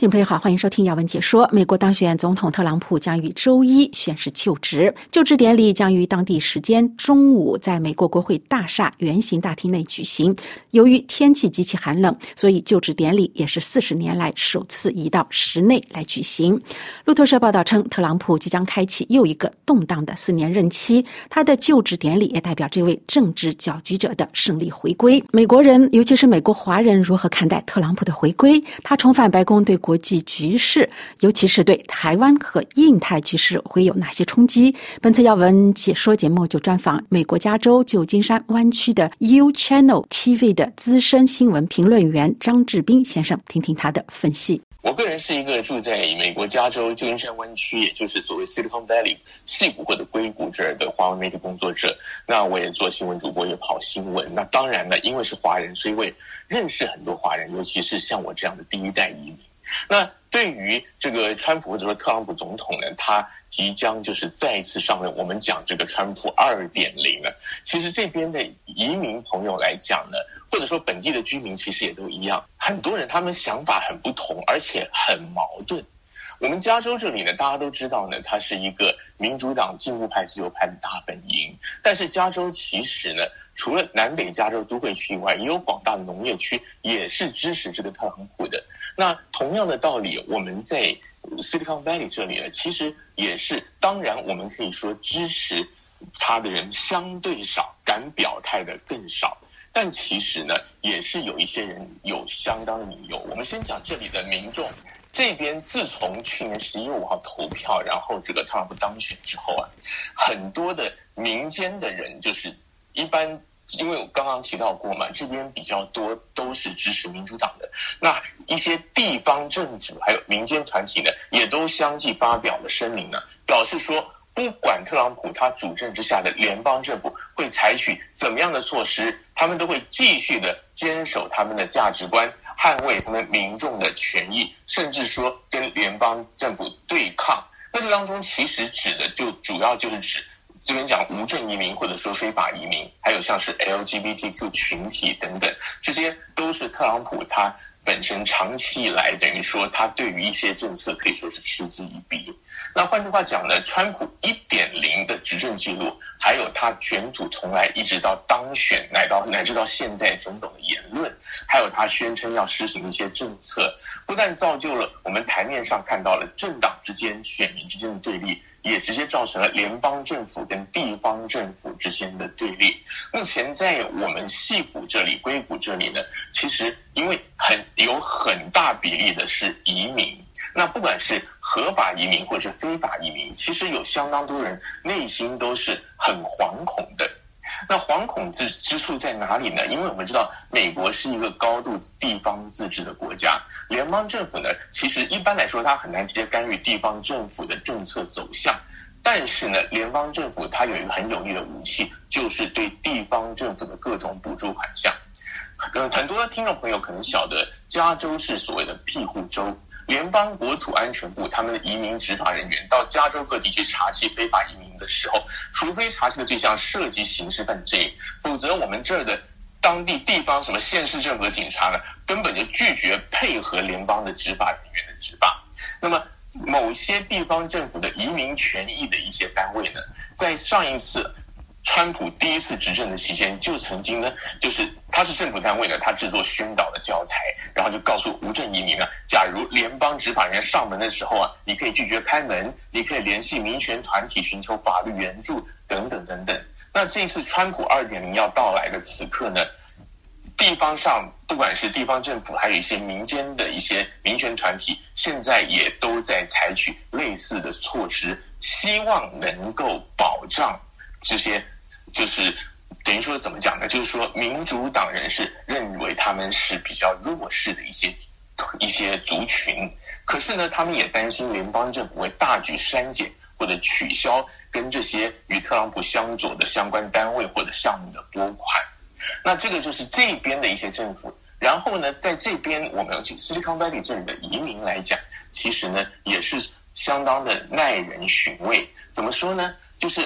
听众朋友好，欢迎收听要闻解说。美国当选总统特朗普将于周一宣誓就职，就职典礼将于当地时间中午在美国国会大厦圆形大厅内举行。由于天气极其寒冷，所以就职典礼也是40年来首次移到室内来举行。路透社报道称，特朗普即将开启又一个动荡的4年任期，他的就职典礼也代表这位政治搅局者的胜利回归。美国人，尤其是美国华人如何看待特朗普的回归？他重返白宫对国际局势，尤其是对台湾和印太局势会有哪些冲击？本次要闻解说节目就专访美国加州旧金山湾区的 U Channel TV 的资深新闻评论员张志斌先生，听听他的分析。 我个人是一个住在美国加州旧金山湾区，也就是所谓 Silicon Valley 矽谷或者硅谷这儿的华文媒体工作者。那我也做新闻主播，也跑新闻。那当然呢，因为是华人，所以我也认识很多华人，尤其是像我这样的第一代移民。那对于这个川普或者说特朗普总统呢，他即将就是再一次上任，我们讲这个川普 2.0 呢，其实这边的移民朋友来讲呢，或者说本地的居民其实也都一样，很多人他们想法很不同，而且很矛盾。我们加州这里呢，大家都知道呢，它是一个民主党进步派自由派的大本营，但是加州其实呢，除了南北加州都会区以外，也有广大的农业区也是支持这个特朗普的。那同样的道理，我们在 Silicon Valley 这里呢，其实也是，当然我们可以说支持他的人相对少，敢表态的更少，但其实呢，也是有一些人有相当理由。我们先讲这里的民众这边，自从去年11月5号投票，然后这个特朗普当选之后啊，很多的民间的人就是一般。因为我刚刚提到过嘛，这边比较多都是支持民主党的，那一些地方政府还有民间团体呢，也都相继发表了声明呢，表示说不管特朗普他主政之下的联邦政府会采取怎么样的措施，他们都会继续的坚守他们的价值观，捍卫他们民众的权益，甚至说跟联邦政府对抗。那这当中其实指的就主要就是指这边讲无证移民或者说非法移民，还有像是 LGBTQ 群体等等，这些都是特朗普他本身长期以来等于说他对于一些政策可以说是嗤之以鼻。那换句话讲呢，川普 1.0 的执政记录，还有他卷土重来一直到当选乃至到现在种种的言论，还有他宣称要实行一些政策，不但造就了我们台面上看到了政党之间选民之间的对立，也直接造成了联邦政府跟地方政府之间的对立。目前在我们矽谷这里、硅谷这里呢，其实因为有很大比例的是移民，那不管是合法移民或者是非法移民，其实有相当多人内心都是很惶恐的。那惶恐之处在哪里呢？因为我们知道美国是一个高度地方自治的国家，联邦政府呢，其实一般来说它很难直接干预地方政府的政策走向，但是呢，联邦政府它有一个很有力的武器，就是对地方政府的各种补助款项。很多听众朋友可能晓得，加州是所谓的庇护州，联邦国土安全部他们的移民执法人员到加州各地去查缉非法移民的时候，除非查缉的对象涉及刑事犯罪，否则我们这儿的当地地方什么县市政府的警察呢，根本就拒绝配合联邦的执法人员的执法。那么某些地方政府的移民权益的一些单位呢，在上一次川普第一次执政的期间，就曾经呢，就是他是政府单位呢，他制作宣导的教材，然后就告诉无证移民呢，假如联邦执法人员上门的时候啊，你可以拒绝开门，你可以联系民权团体寻求法律援助等等等等。那这一次川普 2.0 要到来的此刻呢，地方上不管是地方政府，还有一些民间的一些民权团体，现在也都在采取类似的措施，希望能够保障这些，就是等于说怎么讲呢？就是说民主党人士认为他们是比较弱势的一些族群，可是呢，他们也担心联邦政府会大举删减或者取消跟这些与特朗普相左的相关单位或者项目的拨款。那这个就是这边的一些政府。然后呢，在这边我们Silicon Valley 这里的移民来讲，其实呢也是相当的耐人寻味。怎么说呢？就是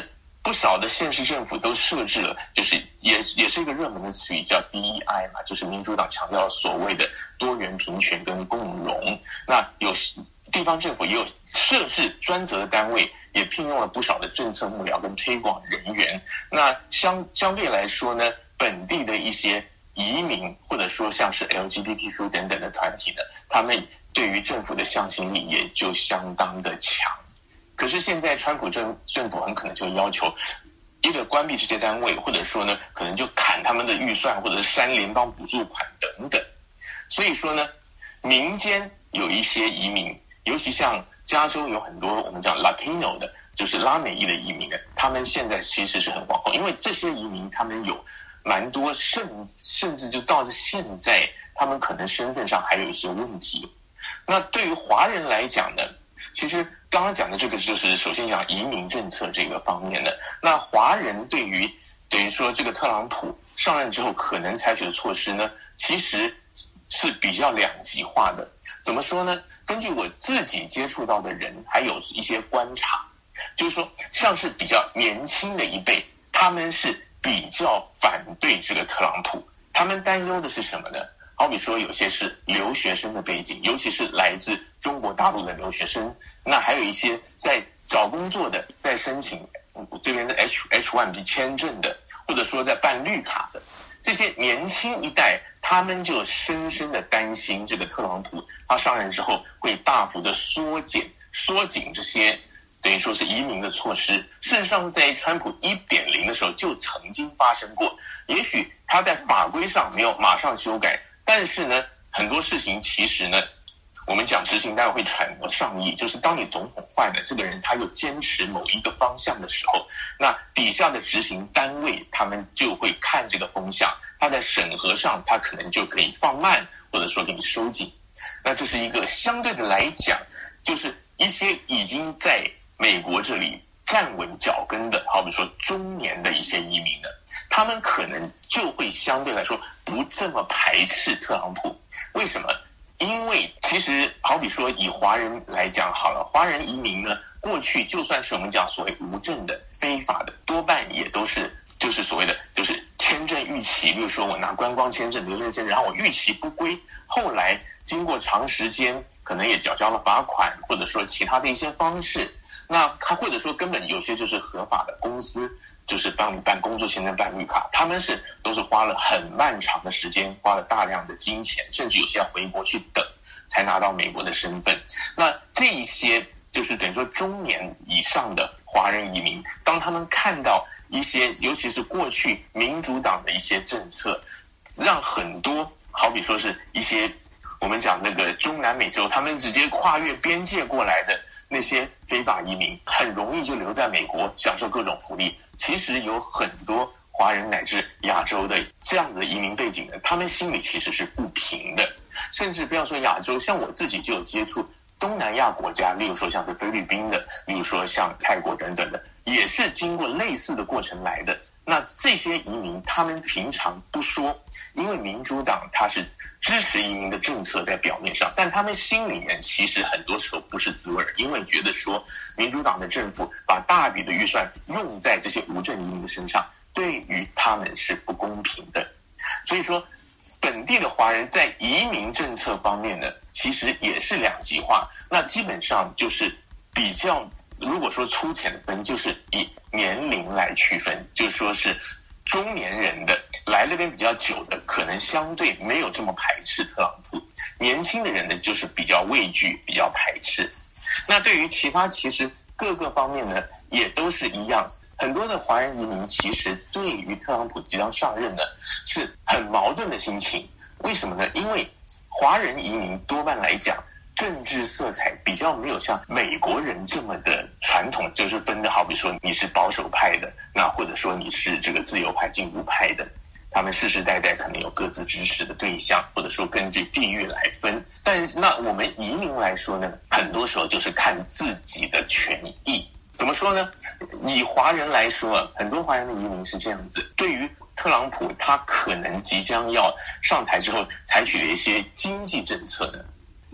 不少的县市政府都设置了，就是也是一个热门的词语，叫 DEI 嘛，就是民主党强调所谓的多元、平权跟共融。那有地方政府也有设置专责的单位，也聘用了不少的政策幕僚跟推广人员。那相对来说呢，本地的一些移民或者说像是 LGBTQ 等等的团体呢，他们对于政府的向心力也就相当的强。可是现在川普政府很可能就要求一个关闭这些单位，或者说呢可能就砍他们的预算，或者是删联邦补助款等等。所以说呢，民间有一些移民，尤其像加州有很多我们讲 Latino 的，就是拉美裔的移民呢，他们现在其实是很惶恐，因为这些移民他们有蛮多甚至就到现在他们可能身份上还有一些问题。那对于华人来讲呢，其实刚刚讲的这个就是首先讲移民政策这个方面的。那华人对于等于说这个特朗普上任之后可能采取的措施呢，其实是比较两极化的。怎么说呢？根据我自己接触到的人还有一些观察，就是说像是比较年轻的一辈，他们是比较反对这个特朗普，他们担忧的是什么呢？好比说有些是留学生的背景，尤其是来自中国大陆的留学生，那还有一些在找工作的，在申请这边的 H1B 签证的，或者说在办绿卡的，这些年轻一代，他们就深深的担心这个特朗普他上任之后会大幅的缩紧这些等于说是移民的措施。事实上在川普 1.0 的时候就曾经发生过，也许他在法规上没有马上修改，但是呢很多事情其实呢我们讲执行单位会揣摩上意，就是当你总统换了，这个人他又坚持某一个方向的时候，那底下的执行单位他们就会看这个风向，他在审核上他可能就可以放慢，或者说给你收紧。那这是一个相对的来讲，就是一些已经在美国这里站稳脚跟的，好比说中年的一些移民的，他们可能就会相对来说不这么排斥特朗普。为什么？因为其实好比说以华人来讲好了，华人移民呢，过去就算是我们讲所谓无证的非法的，多半也都是就是所谓的就是签证逾期，比如说我拿观光签证、留学签证，然后我逾期不归，后来经过长时间可能也缴交了罚款，或者说其他的一些方式，那他或者说根本有些就是合法的公司，就是帮你办工作签证、办绿卡，他们都是花了很漫长的时间，花了大量的金钱，甚至有些要回国去等才拿到美国的身份。那这一些就是等于说中年以上的华人移民，当他们看到一些尤其是过去民主党的一些政策，让很多好比说是一些我们讲那个中南美洲他们直接跨越边界过来的那些非法移民，很容易就留在美国享受各种福利。其实有很多华人乃至亚洲的这样的移民背景的，他们心里其实是不平的。甚至不要说亚洲，像我自己就有接触东南亚国家，例如说像是菲律宾的，例如说像泰国等等的，也是经过类似的过程来的。那这些移民他们平常不说，因为民主党他是支持移民的政策在表面上，但他们心里面其实很多时候不是滋味，因为觉得说民主党的政府把大笔的预算用在这些无证移民的身上，对于他们是不公平的。所以说本地的华人在移民政策方面呢，其实也是两极化。那基本上就是比较，如果说粗浅的分，就是以年龄来区分，就是说是中年人的来这边比较久的，可能相对没有这么排斥特朗普；年轻的人呢，就是比较畏惧、比较排斥。那对于其实各个方面呢，也都是一样。很多的华人移民其实对于特朗普即将上任呢，是很矛盾的心情。为什么呢？因为华人移民多半来讲，政治色彩比较没有像美国人这么的传统，就是分的好比说你是保守派的，那或者说你是这个自由派、进步派的，他们世世代代可能有各自支持的对象，或者说根据地域来分。但那我们移民来说呢，很多时候就是看自己的权益。怎么说呢？以华人来说，很多华人的移民是这样子，对于特朗普他可能即将要上台之后采取的一些经济政策呢，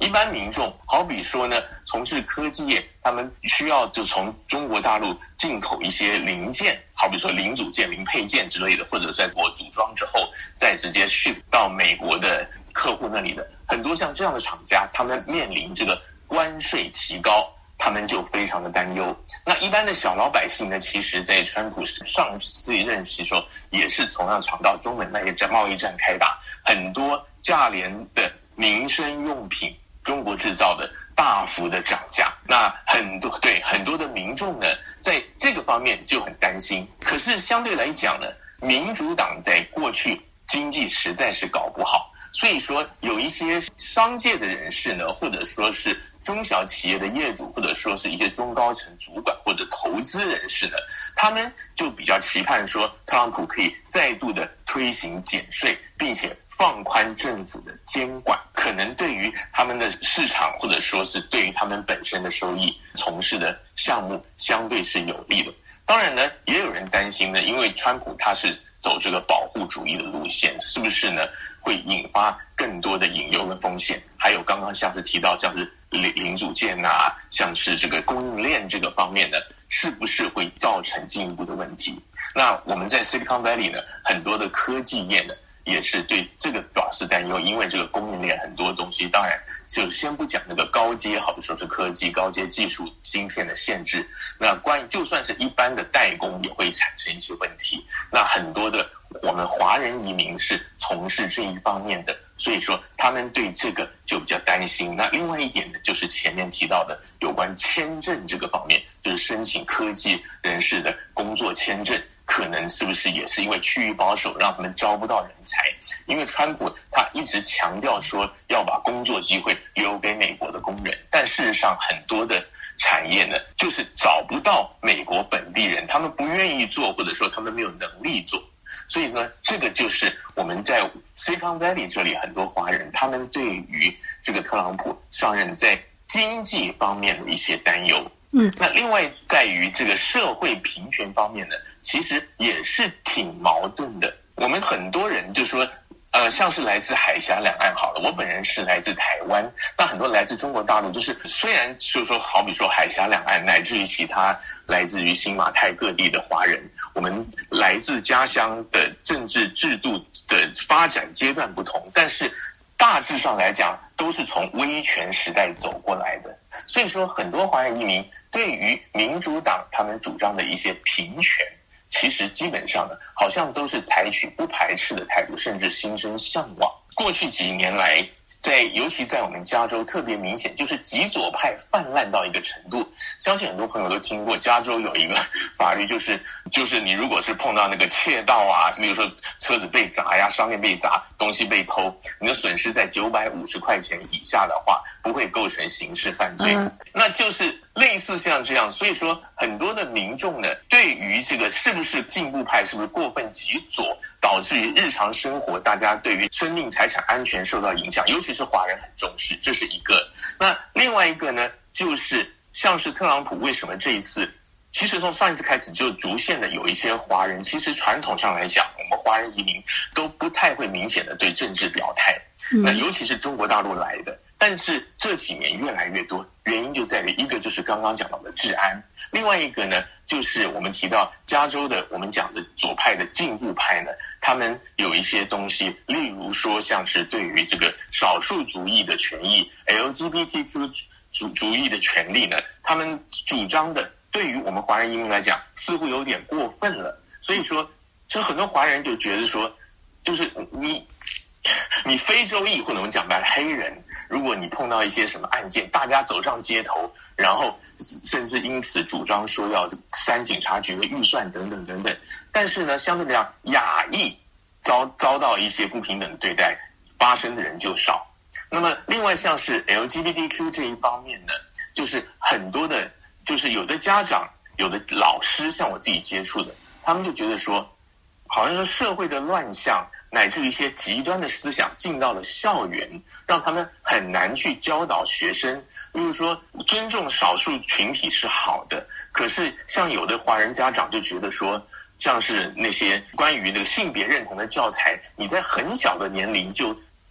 一般民众好比说呢，从事科技业，他们需要就从中国大陆进口一些零件，好比说零组件、零配件之类的，或者在我组装之后再直接ship到美国的客户那里的，很多像这样的厂家，他们面临这个关税提高，他们就非常的担忧。那一般的小老百姓呢，其实在川普上次任期的时候，也是同样尝到中美贸易战开打，很多价廉的民生用品，中国制造的大幅的涨价，那很多的民众呢，在这个方面就很担心。可是相对来讲呢，民主党在过去经济实在是搞不好，所以说有一些商界的人士呢，或者说是中小企业的业主，或者说是一些中高层主管或者投资人士呢，他们就比较期盼说特朗普可以再度的推行减税，并且放宽政府的监管，可能对于他们的市场或者说是对于他们本身的收益从事的项目相对是有利的。当然呢，也有人担心呢，因为川普他是走这个保护主义的路线，是不是呢会引发更多的隐忧跟风险？还有刚刚像是提到像是零组件啊，像是这个供应链这个方面呢，是不是会造成进一步的问题？那我们在 Silicon Valley 呢，很多的科技业呢也是对这个表示担忧，因为这个供应链很多东西，当然就先不讲那个高阶，好比说是科技、高阶技术芯片的限制，那就算是一般的代工也会产生一些问题。那很多的我们华人移民是从事这一方面的，所以说他们对这个就比较担心。那另外一点呢，就是前面提到的有关签证这个方面，就是申请科技人士的工作签证，可能是不是也是因为趋于保守，让他们招不到人才？因为川普他一直强调说要把工作机会留给美国的工人，但事实上很多的产业呢，就是找不到美国本地人，他们不愿意做，或者说他们没有能力做。所以呢，这个就是我们在 Silicon Valley 这里很多华人，他们对于这个特朗普上任在经济方面的一些担忧。那另外在于这个社会平权方面呢，其实也是挺矛盾的。我们很多人就说像是来自海峡两岸好了，我本人是来自台湾，那很多来自中国大陆，就是虽然就是说好比说海峡两岸，乃至于其他来自于新马泰各地的华人，我们来自家乡的政治制度的发展阶段不同，但是大致上来讲都是从威权时代走过来的。所以说很多华人移民对于民主党他们主张的一些平权，其实基本上呢，好像都是采取不排斥的态度，甚至心生向往。过去几年来，尤其在我们加州特别明显，就是极左派泛滥到一个程度。相信很多朋友都听过，加州有一个法律，就是你如果是碰到那个窃盗啊，比如说车子被砸呀、商店被砸、东西被偷，你的损失在950块钱以下的话，不会构成刑事犯罪。那就是类似像这样，所以说很多的民众呢，对于这个是不是进步派，是不是过分极左，导致于日常生活大家对于生命财产安全受到影响，尤其是华人很重视，这是一个。那另外一个呢，就是像是特朗普为什么这一次，其实从上一次开始就逐渐的有一些华人，其实传统上来讲，我们华人移民都不太会明显的对政治表态，那尤其是中国大陆来的，但是这几年越来越多，原因就在于一个就是刚刚讲到的治安，另外一个呢就是我们提到加州的我们讲的左派的进步派呢，他们有一些东西，例如说像是对于这个少数族裔的权益 LGBTQ 主义的权利呢，他们主张的对于我们华人移民来讲似乎有点过分了。所以说就很多华人就觉得说，就是你非洲裔或者我们讲白了黑人，如果你碰到一些什么案件，大家走上街头，然后甚至因此主张说要删警察局的预算等等等等，但是呢相对来讲亚裔遭到一些不平等对待发生的人就少。那么另外像是 LGBTQ 这一方面呢，就是很多的就是有的家长有的老师，像我自己接触的，他们就觉得说好像说社会的乱象乃至一些极端的思想进到了校园，让他们很难去教导学生。例如说尊重少数群体是好的，可是像有的华人家长就觉得说，像是那些关于那个性别认同的教材，你在很小的年龄就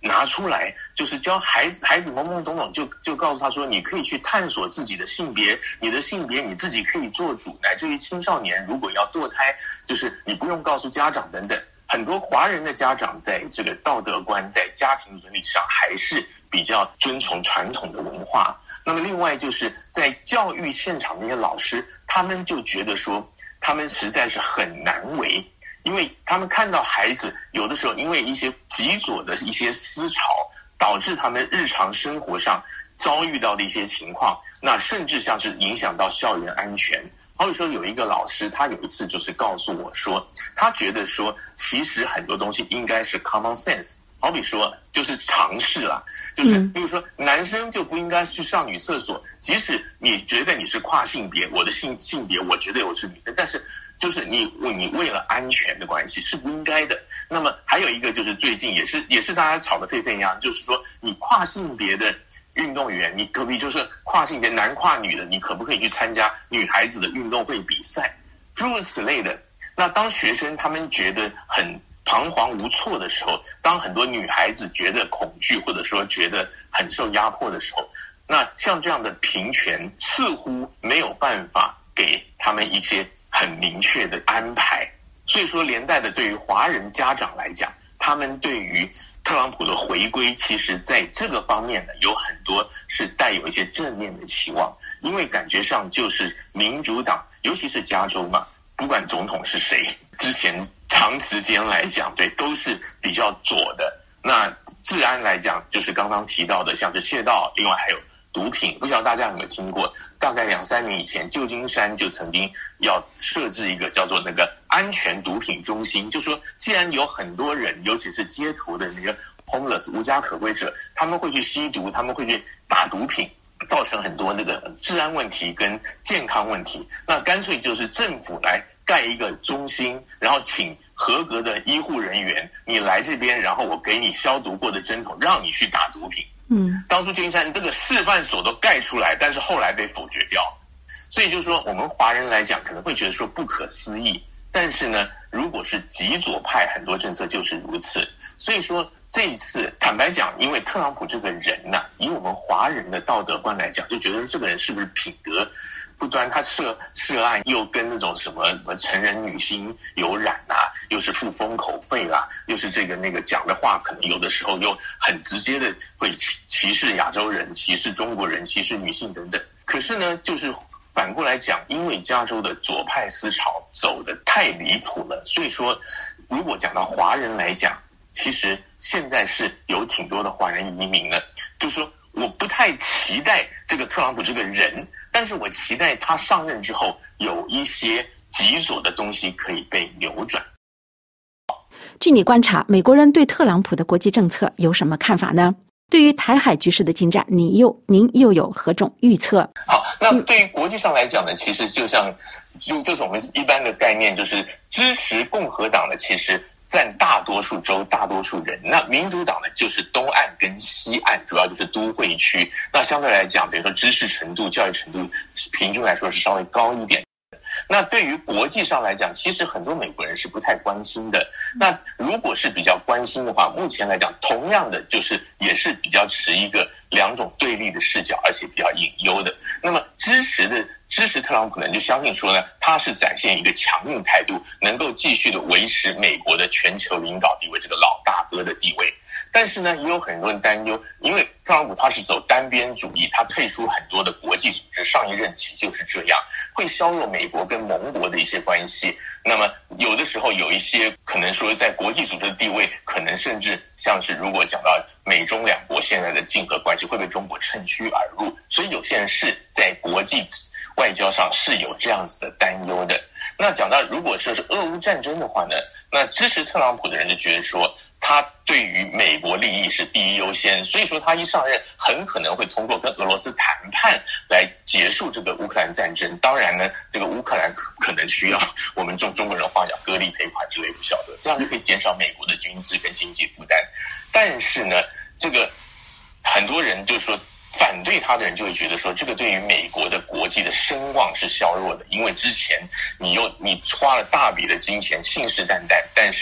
拿出来，就是教孩子懵懵懂懂，就告诉他说，你可以去探索自己的性别，你的性别你自己可以做主，乃至于青少年如果要堕胎，就是你不用告诉家长等等。很多华人的家长在这个道德观、在家庭伦理上还是比较遵从传统的文化。那么另外就是在教育现场那些老师，他们就觉得说，他们实在是很难为。因为他们看到孩子有的时候因为一些极左的一些思潮，导致他们日常生活上遭遇到的一些情况，那甚至像是影响到校园安全。好比说有一个老师，他有一次就是告诉我说，他觉得说其实很多东西应该是 common sense， 好比说就是常识啦，就是比如说男生就不应该去上女厕所，即使你觉得你是跨性别，我的性别我觉得我是女生，但是就是你为了安全的关系是不应该的。那么还有一个就是最近也是大家吵得沸沸扬扬，就是说你跨性别的运动员，你可不可以就是跨性别男跨女的，你可不可以去参加女孩子的运动会比赛，诸如此类的。那当学生他们觉得很彷徨无措的时候，当很多女孩子觉得恐惧或者说觉得很受压迫的时候，那像这样的平权似乎没有办法给他们一些很明确的安排。所以说连带的对于华人家长来讲，他们对于特朗普的回归，其实在这个方面呢，有很多是带有一些正面的期望，因为感觉上就是民主党，尤其是加州嘛，不管总统是谁，之前长时间来讲，对，都是比较左的。那治安来讲，就是刚刚提到的，像是窃盗，另外还有毒品，不知道大家有没有听过？大概2-3年以前，旧金山就曾经要设置一个叫做那个安全毒品中心，就说既然有很多人，尤其是街头的那个 homeless 无家可归者，他们会去吸毒，他们会去打毒品，造成很多那个治安问题跟健康问题，那干脆就是政府来盖一个中心，然后请合格的医护人员，你来这边，然后我给你消毒过的针筒，让你去打毒品。当初旧金山这个示范所都盖出来，但是后来被否决掉。所以就是说我们华人来讲可能会觉得说不可思议，但是呢，如果是极左派，很多政策就是如此。所以说这一次坦白讲，因为特朗普这个人呢，以我们华人的道德观来讲，就觉得这个人是不是品德不端，他涉案又跟那种什么成人女星有染啊，又是付封口费啦，又是这个那个讲的话可能有的时候又很直接的会歧视亚洲人，歧视中国人，歧视女性等等。可是呢，就是反过来讲，因为加州的左派思潮走得太离谱了，所以说如果讲到华人来讲，其实现在是有挺多的华人移民的，就是说我不太期待这个特朗普这个人，但是我期待他上任之后有一些极左的东西可以被扭转。 据你观察，美国人对特朗普的国际政策有什么看法呢？对于台海局势的进展，您又有何种预测？ 好，那对于国际上来讲呢，其实就是我们一般的概念，就是支持共和党的其实占大多数州大多数人，那民主党呢就是东岸跟西岸，主要就是都会区，那相对来讲比如说知识程度教育程度平均来说是稍微高一点。那对于国际上来讲，其实很多美国人是不太关心的。那如果是比较关心的话，目前来讲同样的就是也是比较持一个两种对立的视角，而且比较隐忧的。那么支持特朗普呢，就相信说呢，他是展现一个强硬态度，能够继续的维持美国的全球领导地位，这个老大哥的地位。但是呢，也有很多人担忧，因为特朗普他是走单边主义，他退出很多的国际组织，上一任期就是这样，会削弱美国跟盟国的一些关系。那么有的时候有一些可能说在国际组织的地位，可能甚至像是如果讲到美中两国现在的竞合关系会被中国趁虚而入，所以有些人是在国际外交上是有这样子的担忧的。那讲到如果说是俄乌战争的话呢，那支持特朗普的人就觉得说他对于美国利益是第一优先，所以说他一上任很可能会通过跟俄罗斯谈判来结束这个乌克兰战争。当然呢，这个乌克兰可能需要我们中国人话讲割地赔款之类，不晓得，这样就可以减少美国的军事跟经济负担。但是呢，这个很多人就说反对他的人就会觉得说，这个对于美国的国际的声望是削弱的，因为之前你花了大笔的金钱信誓旦旦，但是呢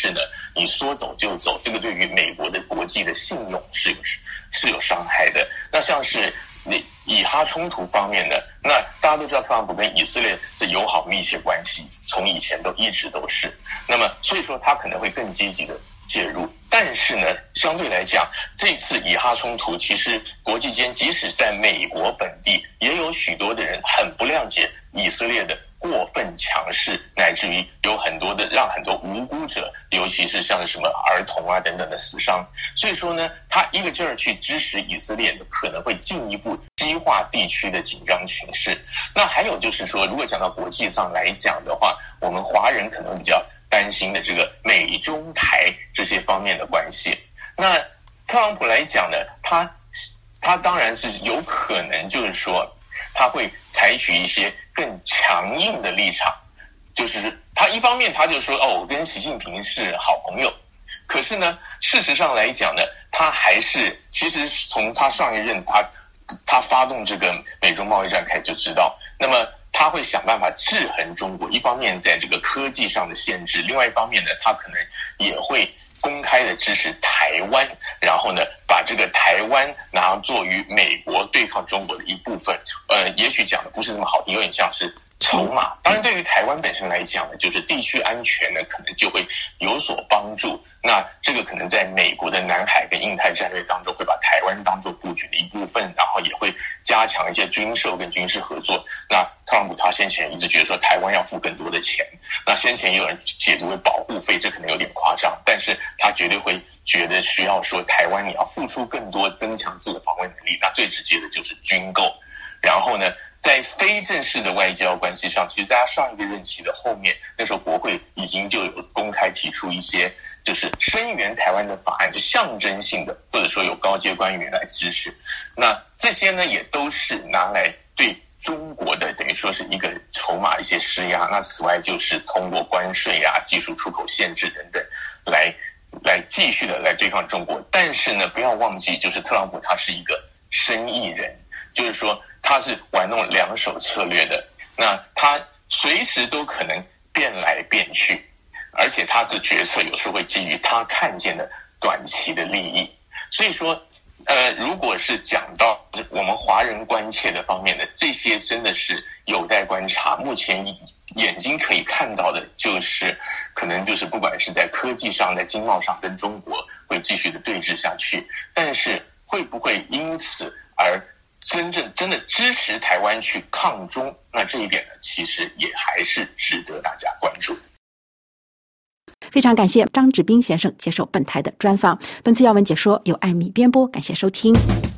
你说走就走，这个对于美国的国际的信用是有伤害的。那像是以哈冲突方面的，那大家都知道特朗普跟以色列是友好密切关系，从以前一直都是。那么所以说他可能会更积极的介入，但是呢，相对来讲，这次以哈冲突其实国际间即使在美国本地，也有许多的人很不谅解以色列的过分强势，乃至于有很多的让很多无辜者，尤其是像什么儿童啊等等的死伤。所以说呢，他一个劲儿去支持以色列，可能会进一步激化地区的紧张情势。那还有就是说，如果讲到国际上来讲的话，我们华人可能比较担心的这个美中台这些方面的关系。那特朗普来讲呢，他当然是有可能就是说他会采取一些更强硬的立场，就是他一方面他就说我跟习近平是好朋友，可是呢事实上来讲呢，他还是其实从他上一任他发动这个美中贸易战开始就知道，那么他会想办法制衡中国，一方面在这个科技上的限制，另外一方面呢，他可能也会公开的支持台湾，然后呢，把这个台湾拿作于美国对抗中国的一部分。也许讲的不是那么好听，有点像是筹码。当然，对于台湾本身来讲呢，就是地区安全呢，可能就会有所帮助。那这个可能在美国的南海跟印太战略当中，会把台湾当作布局的一部分，然后也会加强一些军售跟军事合作。那特朗普他先前一直觉得说台湾要付更多的钱，那先前也有人解读为保护费，这可能有点夸张，但是他绝对会觉得需要说台湾你要付出更多，增强自我防卫能力。那最直接的就是军购。然后呢，在非正式的外交关系上，其实在他上一个任期的后面，那时候国会已经就有公开提出一些就是声援台湾的法案，就象征性的，或者说有高阶官员来支持。那这些呢，也都是拿来对中国的等于说是一个筹码一些施压。那此外就是通过关税啊、技术出口限制等等来继续的来对抗中国。但是呢，不要忘记，就是特朗普他是一个生意人，就是说他是玩弄两手策略的，那他随时都可能变来变去，而且他的决策有时候会基于他看见的短期的利益。所以说如果是讲到我们华人关切的方面的，这些真的是有待观察。目前眼睛可以看到的就是可能就是不管是在科技上在经贸上跟中国会继续的对峙下去，但是会不会因此而真的支持台湾去抗中，那这一点呢，其实也还是值得大家关注的。 非常感谢张志斌先生接受本台的专访。本次要闻解说由艾米编播，感谢收听。